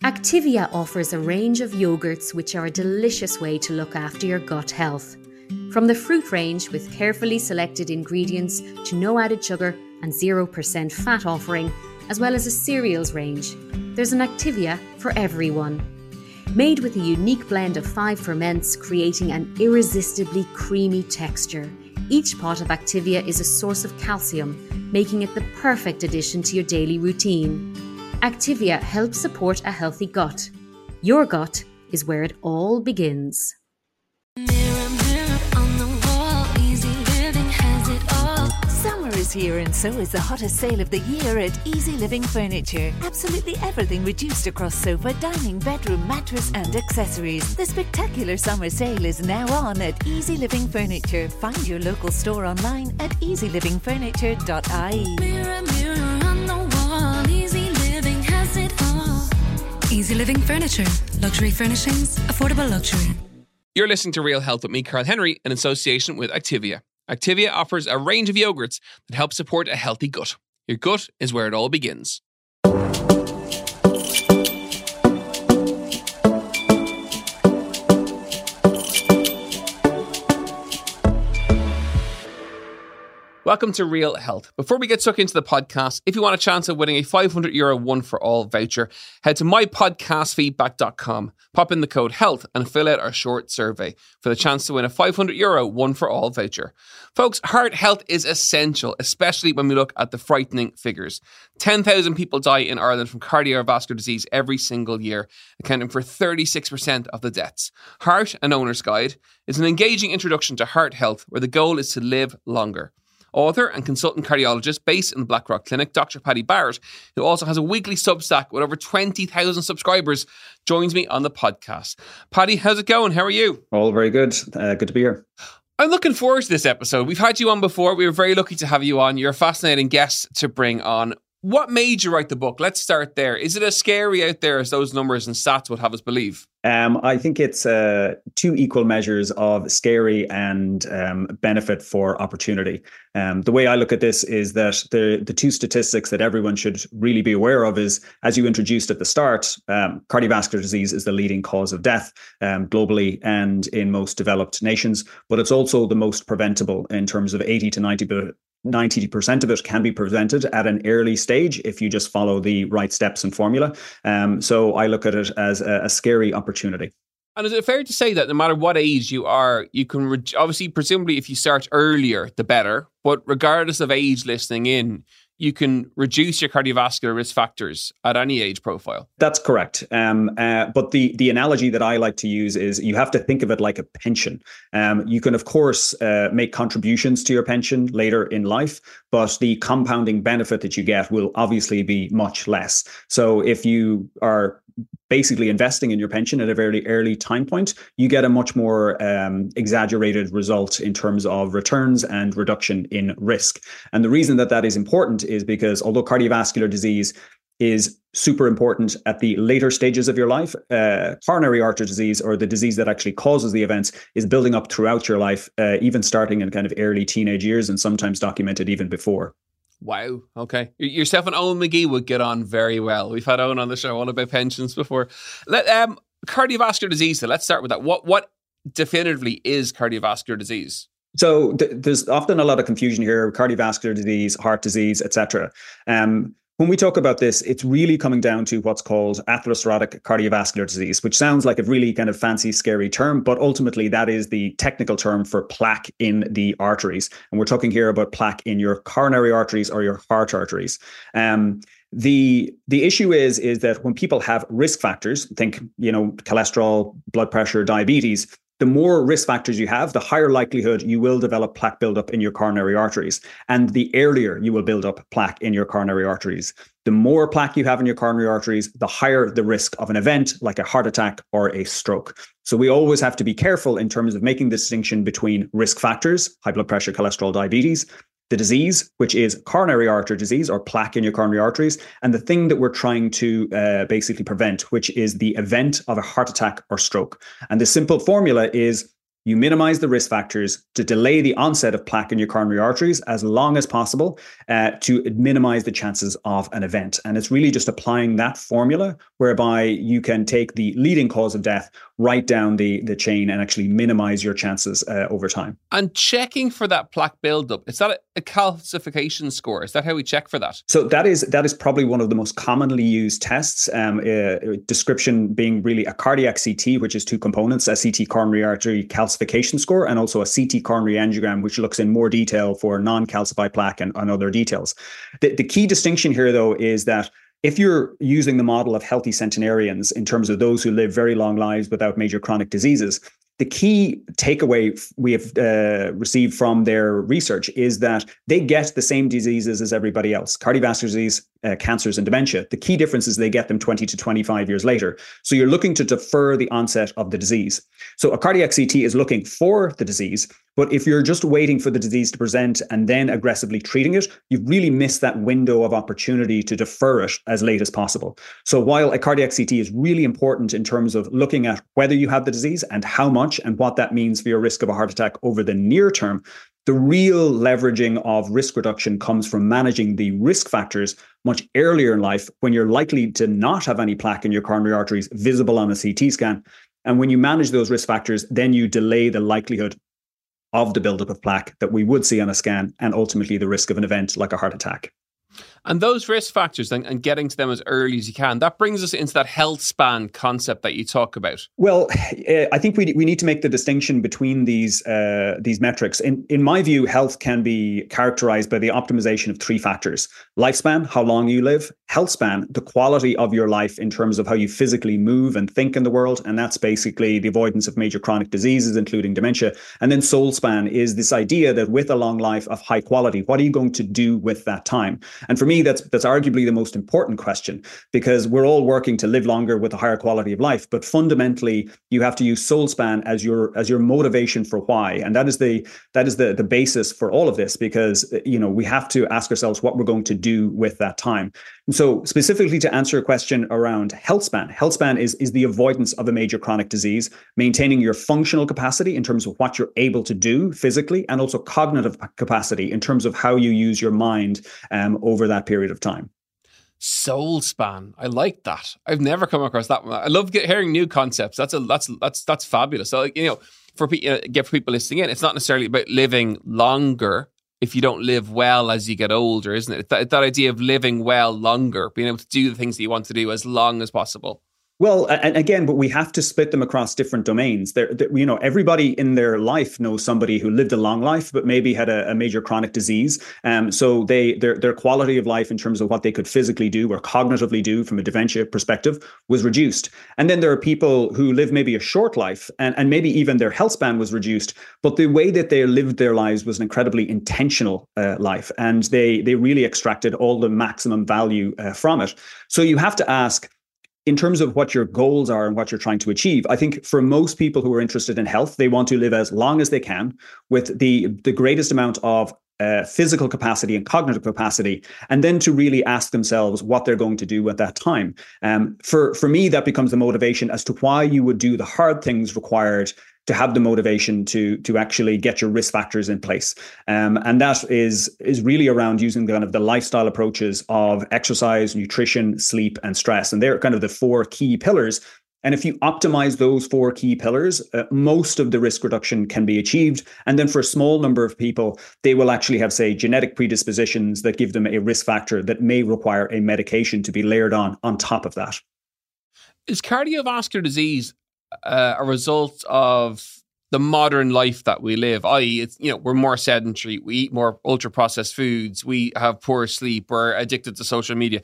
Activia offers a range of yogurts which are a delicious way to look after your gut health. From the fruit range with carefully selected ingredients to no added sugar and 0% fat offering, as well as a cereals range, there's an Activia for everyone. Made with a unique blend of 5 ferments, creating an irresistibly creamy texture. Each pot of Activia is a source of calcium, making it the perfect addition to your daily routine. Activia helps support a healthy gut. Your gut is where it all begins. Mirror, mirror on the wall, Easy Living has it all. Summer is here and so is the hottest sale of the year at Easy Living Furniture. Absolutely everything reduced across sofa, dining, bedroom, mattress and accessories. The spectacular summer sale is now on at Easy Living Furniture. Find your local store online at easylivingfurniture.ie. Mirror, mirror on the wall, Easy Living has it all. Easy Living Furniture. Luxury furnishings, affordable luxury. You're listening to Real Health with me, Carl Henry, in association with Activia. Activia offers a range of yogurts that help support a healthy gut. Your gut is where it all begins. Welcome to Real Health. Before we get stuck into the podcast, if you want a chance of winning a €500 one for all voucher, head to mypodcastfeedback.com, pop in the code HEALTH and fill out our short survey for the chance to win a €500 one for all voucher. Folks, heart health is essential, especially when we look at the frightening figures. 10,000 people die in Ireland from cardiovascular disease every single year, accounting for 36% of the deaths. Heart, an Owner's Guide, is an engaging introduction to heart health where the goal is to live longer. Author and consultant cardiologist based in the Blackrock Clinic, Dr. Paddy Barrett, who also has a weekly Substack with over 20,000 subscribers, joins me on the podcast. Paddy, how's it going? How are you? All very good. Good to be here. I'm looking forward to this episode. We've had you on before. We were very lucky to have you on. You're a fascinating guest to bring on. What made you write the book? Let's start there. Is it as scary out there as those numbers and stats would have us believe? I think it's two equal measures of scary and benefit for opportunity. The way I look at this is that the two statistics that everyone should really be aware of is, as you introduced at the start, cardiovascular disease is the leading cause of death globally and in most developed nations, but it's also the most preventable in terms of 80 to 90% of it can be prevented at an early stage if you just follow the right steps and formula. So I look at it as a scary opportunity. And is it fair to say that no matter what age you are, you can, obviously, presumably if you start earlier, the better, but regardless of age listening in, you can reduce your cardiovascular risk factors at any age profile? That's correct. But the analogy that I like to use is you have to think of it like a pension. You can, of course, make contributions to your pension later in life, but the compounding benefit that you get will obviously be much less. So if you are basically investing in your pension at a very early time point, you get a much more exaggerated result in terms of returns and reduction in risk. And the reason that that is important is because although cardiovascular disease is super important at the later stages of your life, coronary artery disease, or the disease that actually causes the events, is building up throughout your life, even starting in kind of early teenage years and sometimes documented even before. Wow. Okay. Yourself and Owen McGee would get on very well. We've had Owen on the show all about pensions before. Cardiovascular disease, so let's start with that. What definitively is cardiovascular disease? So there's often a lot of confusion here: cardiovascular disease, heart disease, etc. When we talk about this, it's really coming down to what's called atherosclerotic cardiovascular disease, which sounds like a really kind of fancy, scary term, but ultimately that is the technical term for plaque in the arteries. And we're talking here about plaque in your coronary arteries or your heart arteries. The issue is that when people have risk factors, think, cholesterol, blood pressure, diabetes, the more risk factors you have, the higher likelihood you will develop plaque buildup in your coronary arteries. And the earlier you will build up plaque in your coronary arteries. The more plaque you have in your coronary arteries, the higher the risk of an event like a heart attack or a stroke. So we always have to be careful in terms of making the distinction between risk factors, high blood pressure, cholesterol, diabetes, the disease, which is coronary artery disease or plaque in your coronary arteries, and the thing that we're trying to basically prevent, which is the event of a heart attack or stroke. And the simple formula is you minimize the risk factors to delay the onset of plaque in your coronary arteries as long as possible to minimize the chances of an event. And it's really just applying that formula whereby you can take the leading cause of death right down the chain and actually minimize your chances over time. And checking for that plaque buildup, is that a calcification score? Is that how we check for that? So that is probably one of the most commonly used tests. Description being really a cardiac CT, which is two components, a CT coronary artery calcification score, and also a CT coronary angiogram, which looks in more detail for non-calcified plaque and other details. The key distinction here, though, is that if you're using the model of healthy centenarians in terms of those who live very long lives without major chronic diseases, the key takeaway we have received from their research is that they get the same diseases as everybody else: cardiovascular disease, cancers, and dementia. The key difference is they get them 20 to 25 years later. So you're looking to defer the onset of the disease. So a cardiac CT is looking for the disease, but if you're just waiting for the disease to present and then aggressively treating it, you've really missed that window of opportunity to defer it as late as possible. So while a cardiac CT is really important in terms of looking at whether you have the disease and how much and what that means for your risk of a heart attack over the near term, the real leveraging of risk reduction comes from managing the risk factors much earlier in life when you're likely to not have any plaque in your coronary arteries visible on a CT scan. And when you manage those risk factors, then you delay the likelihood of the buildup of plaque that we would see on a scan and ultimately the risk of an event like a heart attack. And those risk factors and getting to them as early as you can, that brings us into that health span concept that you talk about. Well, I think we need to make the distinction between these metrics. In my view, health can be characterized by the optimization of three factors: lifespan, how long you live; health span, the quality of your life in terms of how you physically move and think in the world. And that's basically the avoidance of major chronic diseases, including dementia. And then soul span is this idea that with a long life of high quality, what are you going to do with that time? And for me, that's arguably the most important question, because we're all working to live longer with a higher quality of life. But fundamentally, you have to use soul span as your motivation for why, and that is the basis for all of this. Because we have to ask ourselves what we're going to do with that time. And so, specifically to answer a question around health span is the avoidance of a major chronic disease, maintaining your functional capacity in terms of what you're able to do physically, and also cognitive capacity in terms of how you use your mind over that period of time. Soul span. I like that. I've never come across that one. I love hearing new concepts. That's fabulous. So, for people listening in, it's not necessarily about living longer if you don't live well as you get older, isn't it? That idea of living well longer, being able to do the things that you want to do as long as possible. Well, and again, but we have to split them across different domains. Everybody in their life knows somebody who lived a long life, but maybe had a major chronic disease. So their quality of life in terms of what they could physically do or cognitively do from a dementia perspective was reduced. And then there are people who live maybe a short life and maybe even their health span was reduced, but the way that they lived their lives was an incredibly intentional life. And they really extracted all the maximum value from it. So you have to ask, in terms of what your goals are and what you're trying to achieve, I think for most people who are interested in health, they want to live as long as they can with the greatest amount of physical capacity and cognitive capacity, and then to really ask themselves what they're going to do at that time. For me, that becomes the motivation as to why you would do the hard things required to have the motivation to actually get your risk factors in place. And that is really around using kind of the lifestyle approaches of exercise, nutrition, sleep, and stress. And they're kind of the four key pillars. And if you optimize those four key pillars, most of the risk reduction can be achieved. And then for a small number of people, they will actually have, say, genetic predispositions that give them a risk factor that may require a medication to be layered on top of that. Is cardiovascular disease a result of the modern life that we live, i.e., it's, we're more sedentary, we eat more ultra processed foods, we have poor sleep, we're addicted to social media.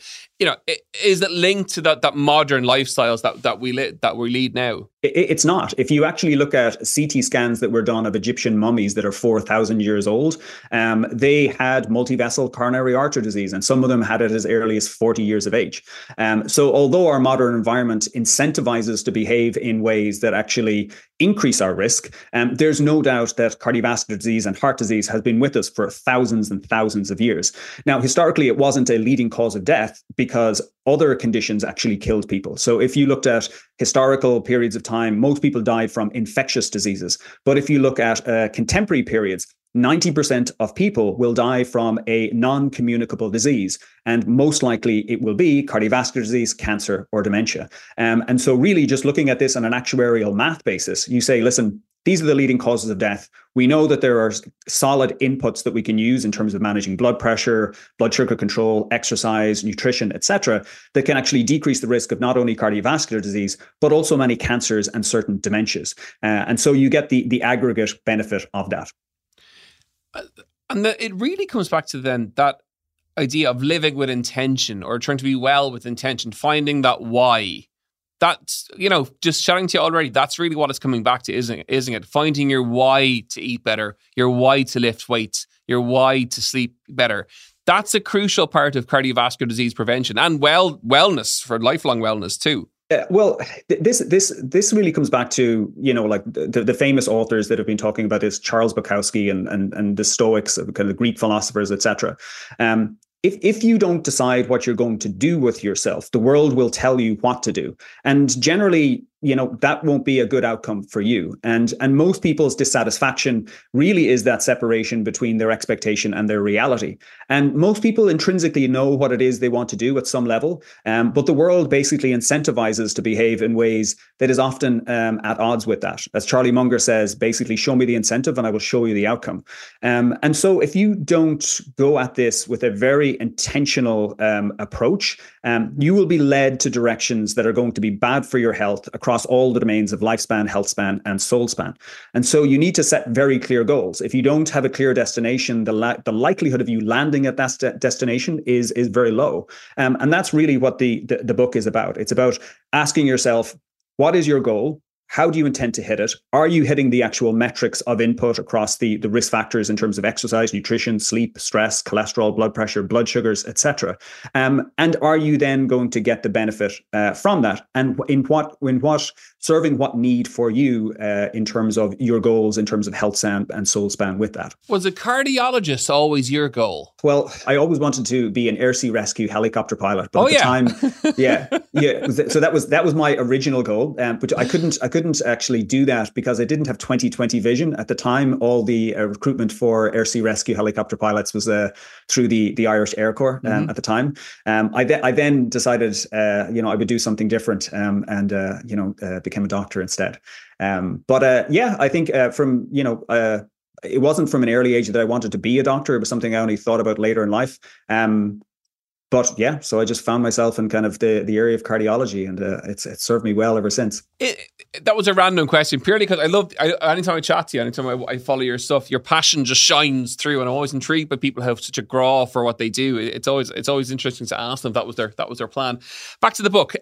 Is it linked to that modern lifestyles that we lead now? It's not. If you actually look at CT scans that were done of Egyptian mummies that are 4,000 years old, they had multivessel coronary artery disease, and some of them had it as early as 40 years of age. So although our modern environment incentivizes to behave in ways that actually increase our risk, there's no doubt that cardiovascular disease and heart disease has been with us for thousands and thousands of years. Now, historically, it wasn't a leading cause of death because other conditions actually killed people. So if you looked at historical periods of time, most people died from infectious diseases. But if you look at contemporary periods, 90% of people will die from a non-communicable disease. And most likely it will be cardiovascular disease, cancer, or dementia. And so really just looking at this on an actuarial math basis, you say, listen, these are the leading causes of death. We know that there are solid inputs that we can use in terms of managing blood pressure, blood sugar control, exercise, nutrition, etc., that can actually decrease the risk of not only cardiovascular disease, but also many cancers and certain dementias. And so you get the aggregate benefit of that. And it really comes back to then that idea of living with intention, or trying to be well with intention, finding that why. That's, just chatting to you already, that's really what it's coming back to, isn't it? Finding your why to eat better, your why to lift weights, your why to sleep better. That's a crucial part of cardiovascular disease prevention and wellness, for lifelong wellness too. Well, this really comes back to, like the famous authors that have been talking about this, Charles Bukowski and the Stoics, kind of Greek philosophers, etc. If you don't decide what you're going to do with yourself, the world will tell you what to do. And generally, that won't be a good outcome for you. And most people's dissatisfaction really is that separation between their expectation and their reality. And most people intrinsically know what it is they want to do at some level. But the world basically incentivizes to behave in ways that is often at odds with that. As Charlie Munger says, basically, show me the incentive and I will show you the outcome. And so if you don't go at this with a very intentional approach, you will be led to directions that are going to be bad for your health across all the domains of lifespan, health span, and soul span. And so you need to set very clear goals. If you don't have a clear destination, the likelihood of you landing at that destination is very low. And that's really what the book is about. It's about asking yourself, what is your goal? How do you intend to hit it? Are you hitting the actual metrics of input across the risk factors in terms of exercise, nutrition, sleep, stress, cholesterol, blood pressure, blood sugars, etc.? And are you then going to get the benefit from that? And in what serving what need for you in terms of your goals, in terms of health span and soul span with that? Was a cardiologist always your goal? Well, I always wanted to be an air sea rescue helicopter pilot, but at the time, So that was my original goal, but I couldn't actually do that because I didn't have 20/20 vision at the time. All the recruitment for air sea rescue helicopter pilots was through the Irish Air Corps at the time. I then decided, I would do something different and became a doctor instead. I think from it wasn't from an early age that I wanted to be a doctor. It was something I only thought about later in life. So I just found myself in kind of the area of cardiology, and it's served me well ever since. That was a random question, purely because anytime I chat to you, anytime I follow your stuff, your passion just shines through, and I'm always intrigued by people who have such a graw for what they do. It's always interesting to ask them if that was their plan. Back to the book.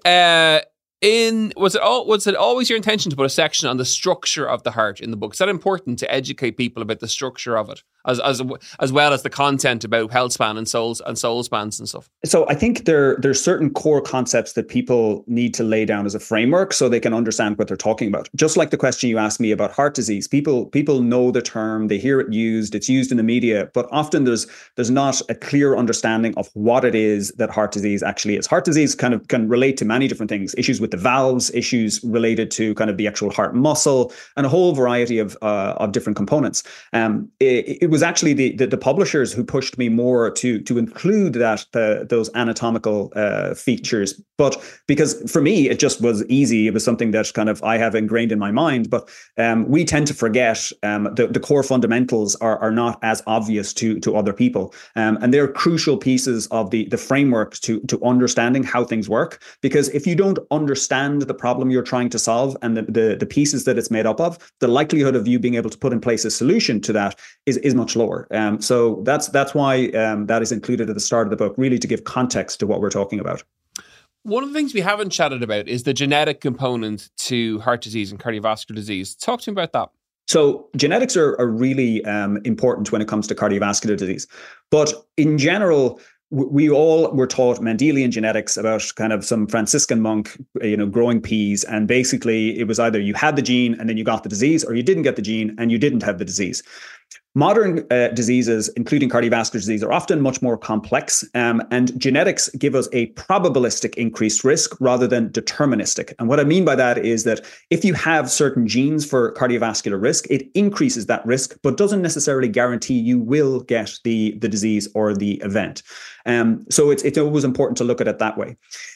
Was it always your intention to put a section on the structure of the heart in the book? Is that important to educate people about the structure of it, as well as the content about health span and soul spans and stuff? So I think there's certain core concepts that people need to lay down as a framework so they can understand what they're talking about. Just like the question you asked me about heart disease, people know the term, they hear it used, it's used in the media, but often there's not a clear understanding of what it is that heart disease actually is. Heart disease can relate to many different things, issues with the valves, issues related to kind of the actual heart muscle, and a whole variety of different components. It was actually the publishers who pushed me more to include those anatomical features. But because for me, it just was easy. It was something that kind of I have ingrained in my mind. But we tend to forget the core fundamentals are not as obvious to other people. And they're crucial pieces of the framework to understanding how things work. Because if you don't understand the problem you're trying to solve and the pieces that it's made up of, the likelihood of you being able to put in place a solution to that is much lower. So that's why that is included at the start of the book, really to give context to what we're talking about. One of the things we haven't chatted about is the genetic component to heart disease and cardiovascular disease. Talk to me about that. So genetics are really important when it comes to cardiovascular disease. But in general, we all were taught Mendelian genetics about kind of some Franciscan monk, growing peas. And basically it was either you had the gene and then you got the disease, or you didn't get the gene and you didn't have the disease. Modern diseases, including cardiovascular disease, are often much more complex, and genetics give us a probabilistic increased risk rather than deterministic. And what I mean by that is that if you have certain genes for cardiovascular risk, it increases that risk, but doesn't necessarily guarantee you will get the disease or the event. So it's always important to look at it that way.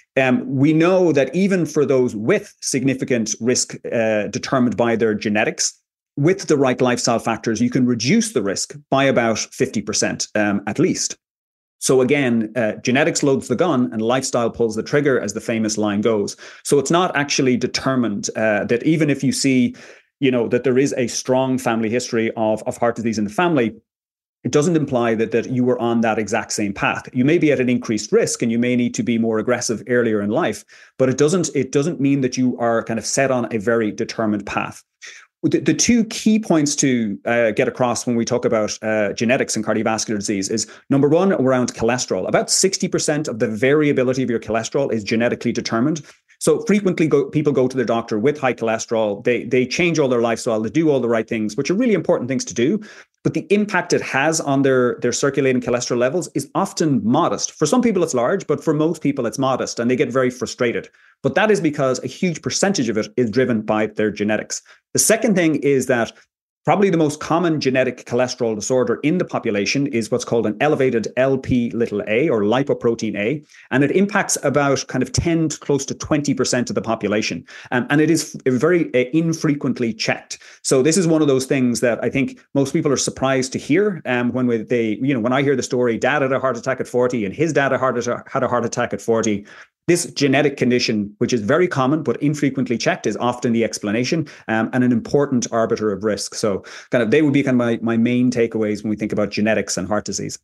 We know that even for those with significant risk determined by their genetics, with the right lifestyle factors, you can reduce the risk by about 50% at least. So again, genetics loads the gun and lifestyle pulls the trigger, as the famous line goes. So it's not actually determined that even if you see, that there is a strong family history of heart disease in the family, it doesn't imply that you were on that exact same path. You may be at an increased risk and you may need to be more aggressive earlier in life, but it doesn't mean that you are kind of set on a very determined path. The two key points to get across when we talk about genetics and cardiovascular disease is, number one, around cholesterol. About 60% of the variability of your cholesterol is genetically determined. So frequently people go to their doctor with high cholesterol. They change all their lifestyle. They do all the right things, which are really important things to do. But the impact it has on their circulating cholesterol levels is often modest. For some people, it's large, but for most people, it's modest, and they get very frustrated. But that is because a huge percentage of it is driven by their genetics. The second thing is that probably the most common genetic cholesterol disorder in the population is what's called an elevated Lp(a) or lipoprotein A, and it impacts about kind of 10 to close to 20% of the population. And it is very infrequently checked. So this is one of those things that I think most people are surprised to hear when I hear the story, dad had a heart attack at 40 and his dad had a heart attack at 40. This genetic condition, which is very common but infrequently checked, is often the explanation and an important arbiter of risk. So they would be my main takeaways when we think about genetics and heart disease.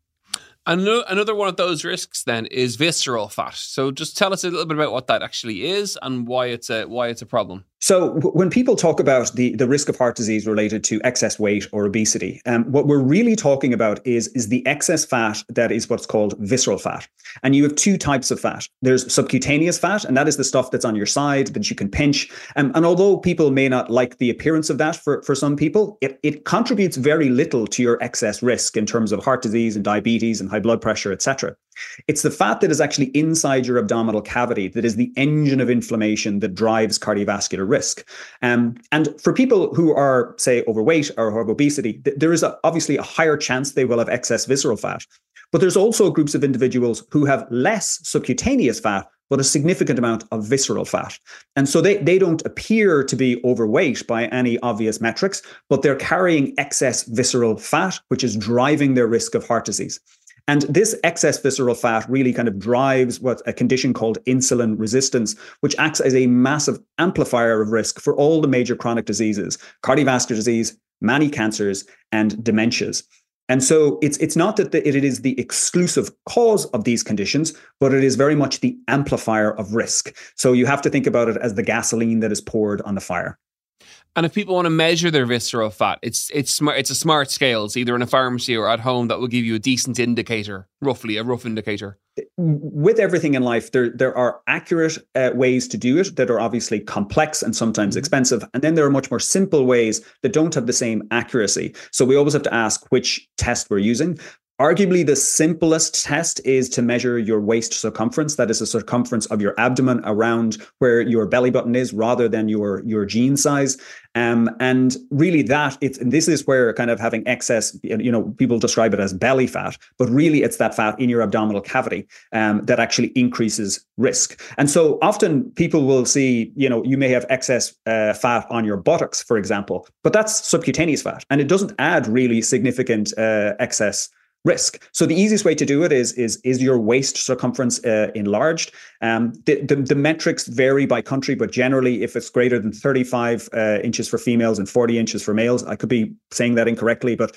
Another one of those risks then is visceral fat. So just tell us a little bit about what that actually is and why it's a problem. So when people talk about the risk of heart disease related to excess weight or obesity, what we're really talking about is the excess fat that is what's called visceral fat. And you have two types of fat. There's subcutaneous fat, and that is the stuff that's on your side that you can pinch. And although people may not like the appearance of that for some people, it contributes very little to your excess risk in terms of heart disease and diabetes and high blood pressure, etc. It's the fat that is actually inside your abdominal cavity that is the engine of inflammation that drives cardiovascular risk. And for people who are, say, overweight or who have obesity, there is obviously a higher chance they will have excess visceral fat. But there's also groups of individuals who have less subcutaneous fat, but a significant amount of visceral fat. And so they don't appear to be overweight by any obvious metrics, but they're carrying excess visceral fat, which is driving their risk of heart disease. And this excess visceral fat really kind of drives what a condition called insulin resistance, which acts as a massive amplifier of risk for all the major chronic diseases, cardiovascular disease, many cancers, and dementias. And so it's not that it is the exclusive cause of these conditions, but it is very much the amplifier of risk. So you have to think about it as the gasoline that is poured on the fire. And if people want to measure their visceral fat, it's a smart scale. It's either in a pharmacy or at home that will give you a decent indicator, roughly a rough indicator. With everything in life, there are accurate ways to do it that are obviously complex and sometimes expensive. And then there are much more simple ways that don't have the same accuracy. So we always have to ask which test we're using. Arguably, the simplest test is to measure your waist circumference. That is the circumference of your abdomen around where your belly button is, rather than your jean size. And really, this is where kind of having excess, people describe it as belly fat, but really it's that fat in your abdominal cavity that actually increases risk. And so often people will see, you may have excess fat on your buttocks, for example, but that's subcutaneous fat, and it doesn't add really significant excess risk. So the easiest way to do it is your waist circumference enlarged. The metrics vary by country, but generally, if it's greater than 35 inches for females and 40 inches for males, I could be saying that incorrectly, but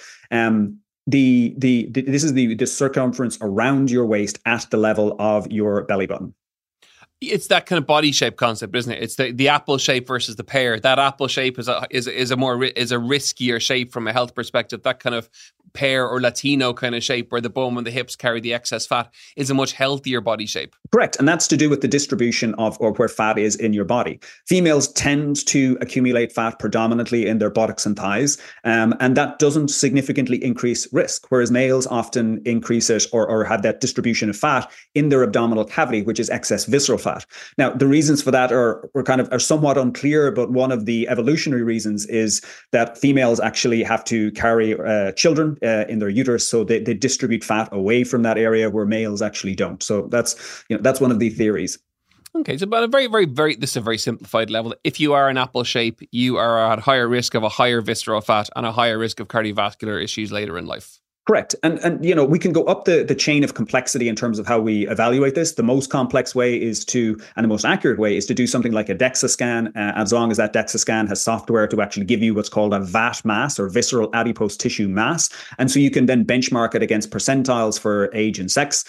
this is the circumference around your waist at the level of your belly button. It's that kind of body shape concept, isn't it? It's the apple shape versus the pear. That apple shape is a riskier shape from a health perspective. That kind of pear or Latino kind of shape where the bum and the hips carry the excess fat is a much healthier body shape. Correct. And that's to do with the distribution of or where fat is in your body. Females tend to accumulate fat predominantly in their buttocks and thighs. And that doesn't significantly increase risk, whereas males often increase it or have that distribution of fat in their abdominal cavity, which is excess visceral fat. Now, the reasons for that are somewhat unclear, but one of the evolutionary reasons is that females actually have to carry children in their uterus, so they distribute fat away from that area where males actually don't. So that's one of the theories. Okay, so about a this is a very simplified level. If you are an apple shape, you are at higher risk of a higher visceral fat and a higher risk of cardiovascular issues later in life. Correct. And we can go up the chain of complexity in terms of how we evaluate this. The most complex way and the most accurate way is to do something like a DEXA scan, as long as that DEXA scan has software to actually give you what's called a VAT mass or visceral adipose tissue mass. And so you can then benchmark it against percentiles for age and sex.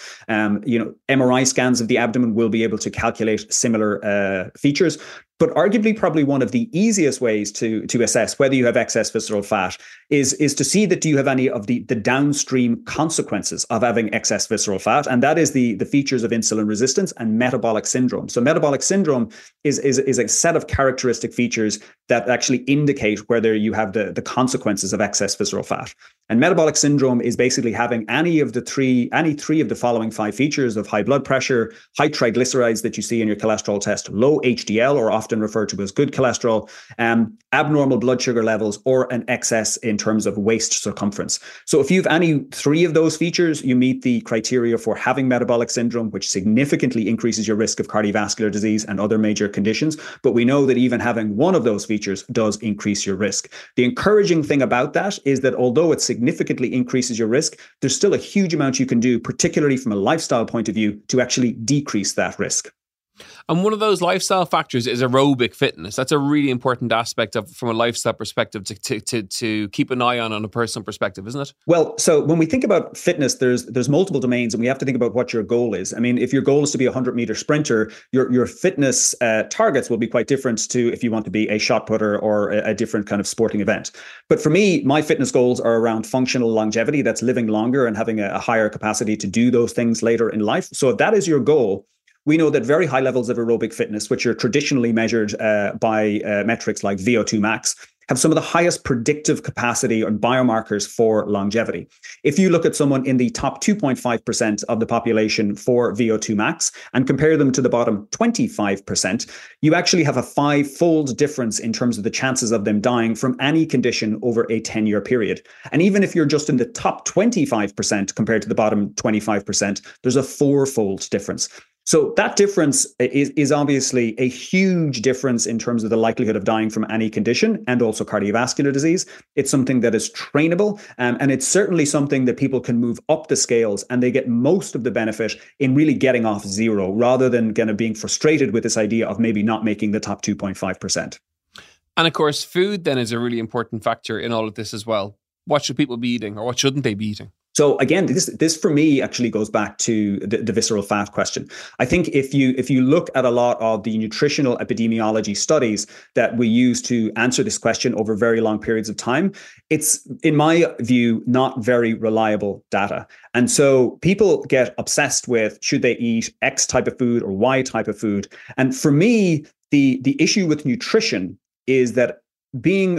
MRI scans of the abdomen will be able to calculate similar features. But arguably, probably one of the easiest ways to assess whether you have excess visceral fat is to see that do you have any of the downstream consequences of having excess visceral fat, and that is the features of insulin resistance and metabolic syndrome. So metabolic syndrome is a set of characteristic features that actually indicate whether you have the consequences of excess visceral fat. And metabolic syndrome is basically having any three of the following 5 features of high blood pressure, high triglycerides that you see in your cholesterol test, low HDL, or often referred to as good cholesterol, abnormal blood sugar levels, or an excess in terms of waist circumference. So if you have any 3 of those features, you meet the criteria for having metabolic syndrome, which significantly increases your risk of cardiovascular disease and other major conditions. But we know that even having one of those features does increase your risk. The encouraging thing about that is that although it significantly increases your risk, there's still a huge amount you can do, particularly from a lifestyle point of view, to actually decrease that risk. And one of those lifestyle factors is aerobic fitness. That's a really important aspect from a lifestyle perspective to keep an eye on a personal perspective, isn't it? Well, so when we think about fitness, there's multiple domains, and we have to think about what your goal is. I mean, if your goal is to be a 100-meter sprinter, your fitness targets will be quite different to if you want to be a shot putter or a different kind of sporting event. But for me, my fitness goals are around functional longevity. That's living longer and having a higher capacity to do those things later in life. So if that is your goal, we know that very high levels of aerobic fitness, which are traditionally measured by metrics like VO2 max, have some of the highest predictive capacity on biomarkers for longevity. If you look at someone in the top 2.5% of the population for VO2 max and compare them to the bottom 25%, you actually have a 5-fold difference in terms of the chances of them dying from any condition over a 10-year period. And even if you're just in the top 25% compared to the bottom 25%, there's a 4-fold difference. So that difference is obviously a huge difference in terms of the likelihood of dying from any condition and also cardiovascular disease. It's something that is trainable, and it's certainly something that people can move up the scales, and they get most of the benefit in really getting off zero rather than kind of being frustrated with this idea of maybe not making the top 2.5%. And of course, food then is a really important factor in all of this as well. What should people be eating, or what shouldn't they be eating? So again, this for me actually goes back to the visceral fat question. I think if you look at a lot of the nutritional epidemiology studies that we use to answer this question over very long periods of time, it's, in my view, not very reliable data. And so people get obsessed with should they eat X type of food or Y type of food. And for me, the issue with nutrition is that being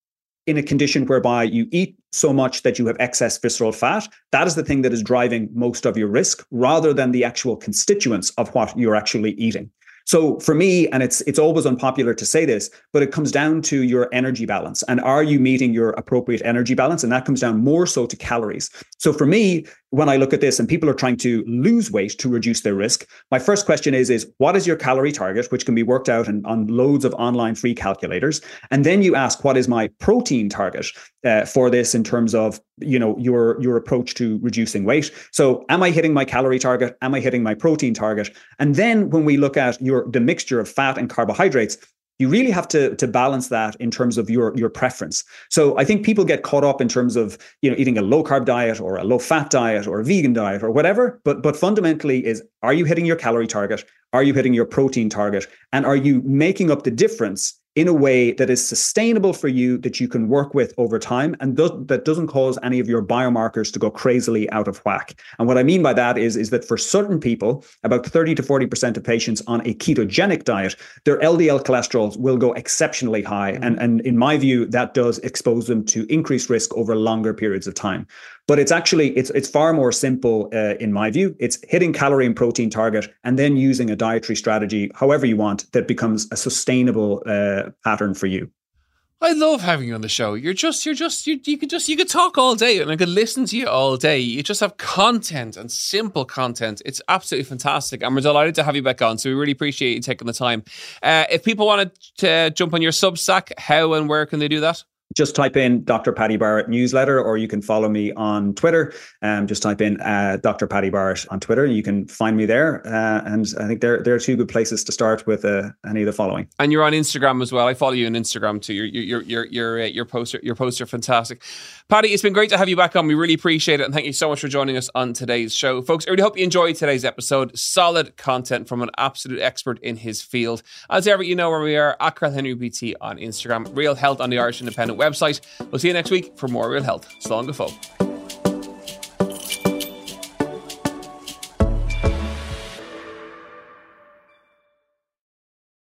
in a condition whereby you eat so much that you have excess visceral fat, that is the thing that is driving most of your risk rather than the actual constituents of what you're actually eating. So for me, and it's always unpopular to say this, but it comes down to your energy balance. And are you meeting your appropriate energy balance? And that comes down more so to calories. So for me, when I look at this and people are trying to lose weight to reduce their risk, my first question is what is your calorie target, which can be worked out on loads of online free calculators. And then you ask, what is my protein target for this in terms of, your approach to reducing weight? So am I hitting my calorie target? Am I hitting my protein target? And then when we look at the mixture of fat and carbohydrates, you really have to balance that in terms of your preference. So I think people get caught up in terms of eating a low carb diet or a low fat diet or a vegan diet or whatever. But fundamentally is, are you hitting your calorie target? Are you hitting your protein target? And are you making up the difference in a way that is sustainable for you, that you can work with over time, and that doesn't cause any of your biomarkers to go crazily out of whack. And what I mean by that is that for certain people, about 30 to 40% of patients on a ketogenic diet, their LDL cholesterol will go exceptionally high. And in my view, that does expose them to increased risk over longer periods of time. But it's actually, it's far more simple in my view. It's hitting calorie and protein target and then using a dietary strategy, however you want, that becomes a sustainable pattern for you. I love having you on the show. You could talk all day and I could listen to you all day. You just have content and simple content. It's absolutely fantastic. And we're delighted to have you back on. So we really appreciate you taking the time. If people wanted to jump on your Substack, how and where can they do that? Just type in Dr. Paddy Barrett newsletter, or you can follow me on Twitter. Just type in Dr. Paddy Barrett on Twitter, and you can find me there. And I think there are two good places to start with any of the following. And you're on Instagram as well. I follow you on Instagram too. Your posts are fantastic. Paddy, it's been great to have you back on. We really appreciate it, and thank you so much for joining us on today's show, folks. I really hope you enjoyed today's episode. Solid content from an absolute expert in his field. As ever, you know where we are, at Carl Henry PT on Instagram, Real Health on the Irish Independent website. We'll see you next week for more Real Health. So long, go folk.